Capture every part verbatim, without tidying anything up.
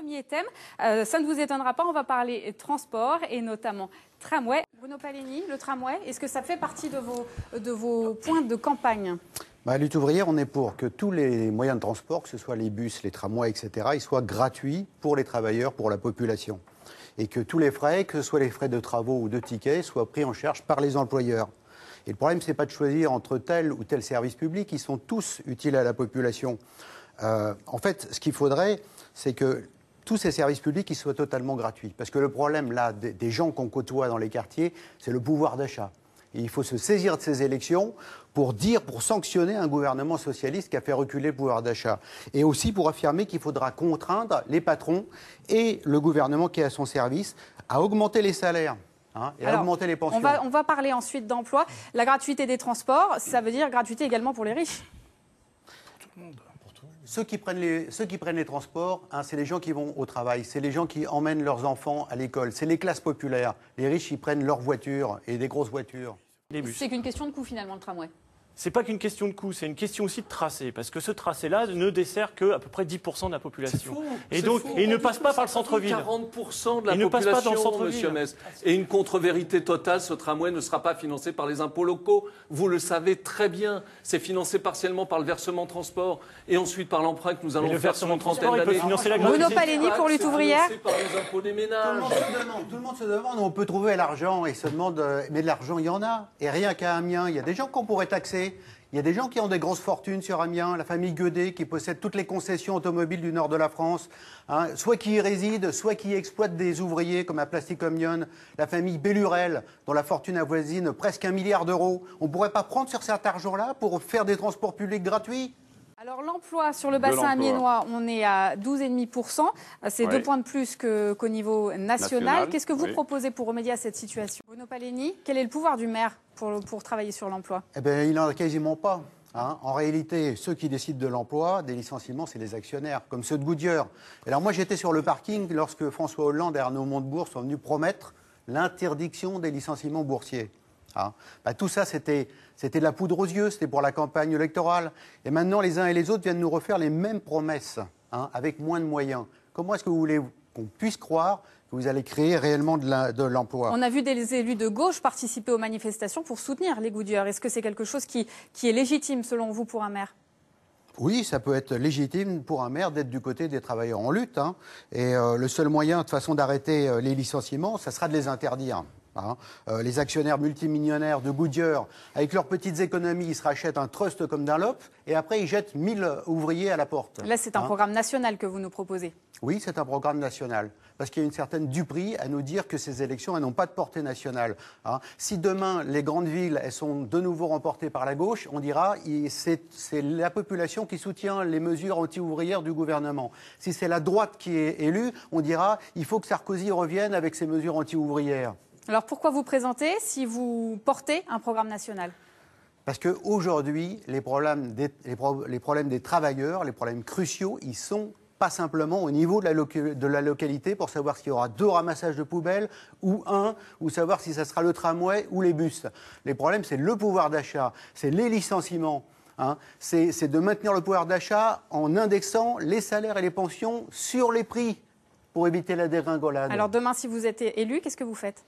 Premier thème, euh, ça ne vous étonnera pas, on va parler transport et notamment tramway. Bruno Palleni, le tramway, est-ce que ça fait partie de vos, de vos points de campagne? Bah, à Lutte ouvrière, on est pour que tous les moyens de transport, que ce soit les bus, les tramways, et cetera, ils soient gratuits pour les travailleurs, pour la population. Et que tous les frais, que ce soit les frais de travaux ou de tickets, soient pris en charge par les employeurs. Et le problème, ce n'est pas de choisir entre tel ou tel service public, ils sont tous utiles à la population. Euh, en fait, ce qu'il faudrait, c'est que tous ces services publics ils soient totalement gratuits. Parce que le problème, là, des, des gens qu'on côtoie dans les quartiers, c'est le pouvoir d'achat. Et il faut se saisir de ces élections pour dire, pour sanctionner un gouvernement socialiste qui a fait reculer le pouvoir d'achat. Et aussi pour affirmer qu'il faudra contraindre les patrons et le gouvernement qui est à son service à augmenter les salaires. Hein, et Alors, à augmenter les pensions. On va, on va parler ensuite d'emploi. La gratuité des transports, ça veut dire gratuité également pour les riches. Tout le monde. Ceux qui prennent les, ceux qui prennent les transports, hein, c'est les gens qui vont au travail, c'est les gens qui emmènent leurs enfants à l'école, c'est les classes populaires. Les riches, ils prennent leurs voitures et des grosses voitures. C'est qu'une question de coût finalement, le tramway. C'est pas qu'une question de coût, c'est une question aussi de tracé, parce que ce tracé-là ne dessert que à peu près dix pour cent de la population. Faux, et donc, et il ne passe pas par le centre-ville. quarante pour cent de la il population, ne passe pas dans le centre-ville. Monsieur Metz. Et une contre-vérité totale, ce tramway ne sera pas financé par les impôts locaux. Vous le savez très bien. C'est financé partiellement par le versement transport et ensuite par l'emprunt que nous allons le faire sur une trentaine d'années. Bruno Palleni pour Lutte ouvrière. Par les impôts des ménages. Tout le monde se demande, tout le monde se demande où on peut trouver l'argent et se demande, euh, mais de l'argent il y en a. Et rien qu'à Amiens, il y a des gens qu'on pourrait taxer. Il y a des gens qui ont des grosses fortunes sur Amiens, la famille Guedet qui possède toutes les concessions automobiles du nord de la France, hein, soit qui y résident, soit qui exploitent des ouvriers comme à Plastic Omnium, la famille Bellurel, dont la fortune avoisine presque un milliard d'euros. On ne pourrait pas prendre sur cet argent-là pour faire des transports publics gratuits ? Alors l'emploi sur le bassin amiénois, on est à douze virgule cinq pour cent. C'est oui. deux points de plus que, qu'au niveau national. National, Qu'est-ce que vous oui. proposez pour remédier à cette situation? Bruno Palleni, quel est le pouvoir du maire pour, pour travailler sur l'emploi? Eh bien, il n'en a quasiment pas. Hein. En réalité, ceux qui décident de l'emploi, des licenciements, c'est les actionnaires, comme ceux de Goodyear. Alors moi, j'étais sur le parking lorsque François Hollande et Arnaud Montebourg sont venus promettre l'interdiction des licenciements boursiers. Hein. Bah, tout ça, c'était, c'était de la poudre aux yeux, c'était pour la campagne électorale. Et maintenant, les uns et les autres viennent nous refaire les mêmes promesses, hein, avec moins de moyens. Comment est-ce que vous voulez qu'on puisse croire que vous allez créer réellement de, la, de l'emploi? On a vu des élus de gauche participer aux manifestations pour soutenir les Goodyear. Est-ce que c'est quelque chose qui, qui est légitime, selon vous, pour un maire? Oui, ça peut être légitime pour un maire d'être du côté des travailleurs en lutte. Hein. Et euh, le seul moyen, de toute façon, d'arrêter euh, les licenciements, ça sera de les interdire. Hein. Euh, les actionnaires multimillionnaires de Goodyear, avec leurs petites économies, ils se rachètent un trust comme Dunlop et après ils jettent mille ouvriers à la porte. Là, c'est un hein. programme national que vous nous proposez. Oui, c'est un programme national. Parce qu'il y a une certaine duperie à nous dire que ces élections, elles n'ont pas de portée nationale. Hein. Si demain, les grandes villes, elles sont de nouveau remportées par la gauche, on dira que c'est, c'est la population qui soutient les mesures anti-ouvrières du gouvernement. Si c'est la droite qui est élue, on dira qu'il faut que Sarkozy revienne avec ses mesures anti-ouvrières. Alors pourquoi vous présenter si vous portez un programme national? Parce qu'aujourd'hui, les problèmes des, les, pro, les problèmes des travailleurs, les problèmes cruciaux, ils sont pas simplement au niveau de la, loca, de la localité pour savoir s'il y aura deux ramassages de poubelles ou un, ou savoir si ça sera le tramway ou les bus. Les problèmes, c'est le pouvoir d'achat, c'est les licenciements. Hein. C'est, c'est de maintenir le pouvoir d'achat en indexant les salaires et les pensions sur les prix pour éviter la dégringolade. Alors demain, si vous êtes élu, qu'est-ce que vous faites?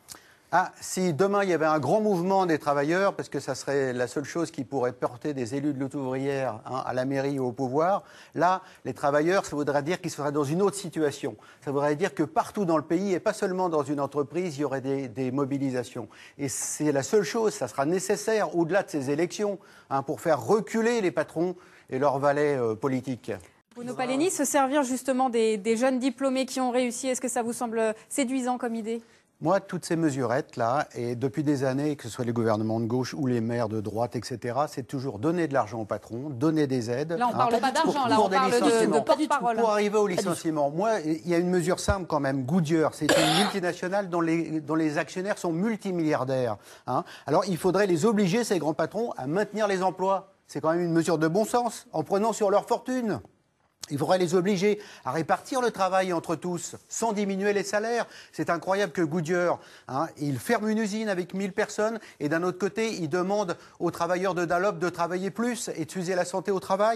Ah, si demain il y avait un grand mouvement des travailleurs, parce que ça serait la seule chose qui pourrait porter des élus de lutte ouvrière hein, à la mairie ou au pouvoir, là, les travailleurs, ça voudrait dire qu'ils seraient dans une autre situation. Ça voudrait dire que partout dans le pays, et pas seulement dans une entreprise, il y aurait des, des mobilisations. Et c'est la seule chose, ça sera nécessaire, au-delà de ces élections, hein, pour faire reculer les patrons et leurs valets euh, politiques. Bruno Palleni, se servir justement des, des jeunes diplômés qui ont réussi, est-ce que ça vous semble séduisant comme idée? Moi, toutes ces mesurettes-là, et depuis des années, que ce soit les gouvernements de gauche ou les maires de droite, et cetera, c'est toujours donner de l'argent aux patrons, donner des aides. Là, on ne hein, parle pas d'argent, pour, là, pour on parle de, de porte-parole. Pour arriver au licenciement, moi, il y a une mesure simple quand même. Goodyear, c'est une multinationale dont les, dont les actionnaires sont multimilliardaires. Hein. Alors, il faudrait les obliger, ces grands patrons, à maintenir les emplois. C'est quand même une mesure de bon sens, en prenant sur leur fortune. Il faudrait les obliger à répartir le travail entre tous, sans diminuer les salaires. C'est incroyable que Goodyear, hein, il ferme une usine avec mille personnes et d'un autre côté, il demande aux travailleurs de Dunlop de travailler plus et de s'user la santé au travail.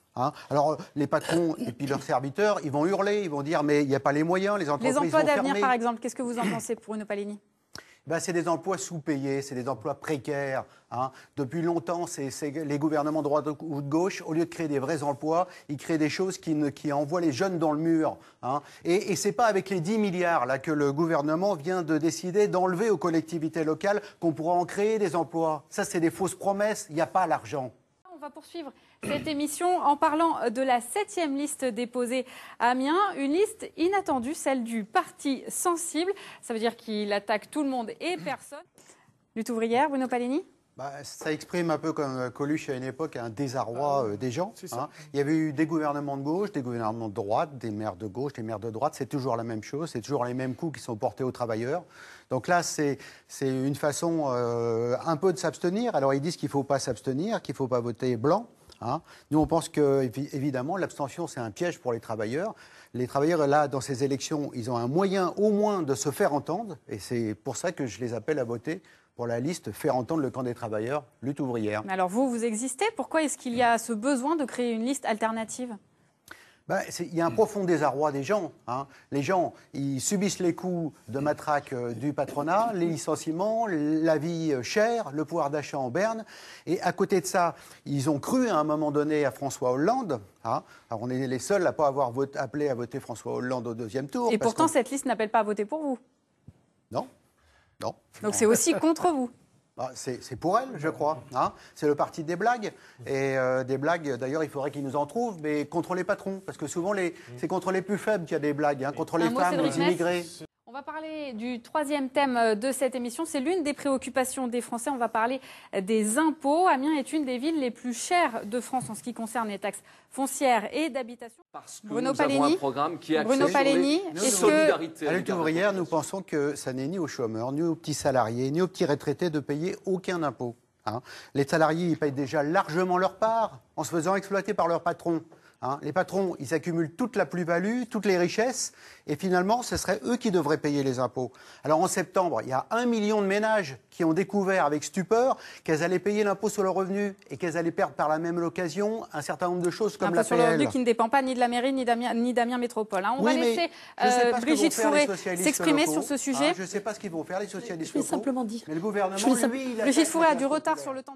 Hein. Alors, les patrons et puis leurs serviteurs, ils vont hurler, ils vont dire mais il n'y a pas les moyens, les entreprises Les emplois vont d'avenir, fermer. par exemple, qu'est-ce que vous en pensez, Bruno Paleni? Ben, c'est des emplois sous-payés, c'est des emplois précaires. Hein. Depuis longtemps, c'est, c'est les gouvernements de droite ou de gauche, au lieu de créer des vrais emplois, ils créent des choses qui, ne, qui envoient les jeunes dans le mur. Hein. Et, et ce n'est pas avec les dix milliards là, que le gouvernement vient de décider d'enlever aux collectivités locales qu'on pourra en créer des emplois. Ça, c'est des fausses promesses, il n'y a pas l'argent. On va poursuivre cette émission en parlant de la septième liste déposée à Amiens. Une liste inattendue, celle du parti sensible. Ça veut dire qu'il attaque tout le monde et personne. Lutte ouvrière, Bruno Paleni? Bah, ça exprime un peu comme Coluche à une époque un désarroi euh, des gens. C'est ça. Hein. Il y avait eu des gouvernements de gauche, des gouvernements de droite, des maires de gauche, des maires de droite. C'est toujours la même chose, c'est toujours les mêmes coups qui sont portés aux travailleurs. Donc là, c'est, c'est une façon euh, un peu de s'abstenir. Alors ils disent qu'il ne faut pas s'abstenir, qu'il ne faut pas voter blanc. Hein. Nous, on pense que, évidemment, l'abstention, c'est un piège pour les travailleurs. Les travailleurs, là, dans ces élections, ils ont un moyen au moins de se faire entendre. Et c'est pour ça que je les appelle à voter pour la liste Faire entendre le camp des travailleurs, lutte ouvrière. Alors vous, vous existez. Pourquoi est-ce qu'il y a ce besoin de créer une liste alternative? Ben, il y a un profond désarroi des gens. Hein. Les gens, ils subissent les coups de matraque euh, du patronat, les licenciements, la vie euh, chère, le pouvoir d'achat en berne. Et à côté de ça, ils ont cru à un moment donné à François Hollande. Hein. Alors on est les seuls à ne pas avoir voté, appelé à voter François Hollande au deuxième tour. Et pourtant, qu'on... cette liste n'appelle pas à voter pour vous. Non, non. Donc c'est aussi contre vous. Ah, c'est, c'est pour elle, je crois. Hein. C'est le parti des blagues. Et euh, des blagues, d'ailleurs, il faudrait qu'ils nous en trouvent, mais contre les patrons. Parce que souvent, les, c'est contre les plus faibles qu'il y a des blagues, hein, contre les Un mot, femmes, Cédric les immigrés. On va parler du troisième thème de cette émission. C'est l'une des préoccupations des Français. On va parler des impôts. Amiens est une des villes les plus chères de France en ce qui concerne les taxes foncières et d'habitation. Parce que Bruno nous Paleni, avons un programme qui est axé Bruno sur Paleni, les est-ce que- solidarités. À à la lutte l'égard des ouvrière, nous populations. pensons que ça n'est ni aux chômeurs, ni aux petits salariés, ni aux petits retraités de payer aucun impôt. Hein. Les salariés, ils payent déjà largement leur part en se faisant exploiter par leurs patrons. Hein. Les patrons, ils accumulent toute la plus-value, toutes les richesses, et finalement, ce serait eux qui devraient payer les impôts. Alors en septembre, il y a un million de ménages qui ont découvert avec stupeur qu'elles allaient payer l'impôt sur le revenu et qu'elles allaient perdre par la même occasion un certain nombre de choses comme Impôt la sur le revenu P L. qui ne dépend pas ni de la mairie ni d'Amiens, ni d'Amiens Métropole. Hein. On Oui, va mais laisser je sais euh, pas ce que Brigitte vont faire les Fourré socialistes s'exprimer locaux. sur ce sujet. Hein, je ne sais pas ce qu'ils vont faire, les socialistes Je l'ai locaux. simplement dit. Mais le gouvernement, Je l'ai simple- lui, il Brigitte attaque Fourré les a du classes retard populaires. sur le temps.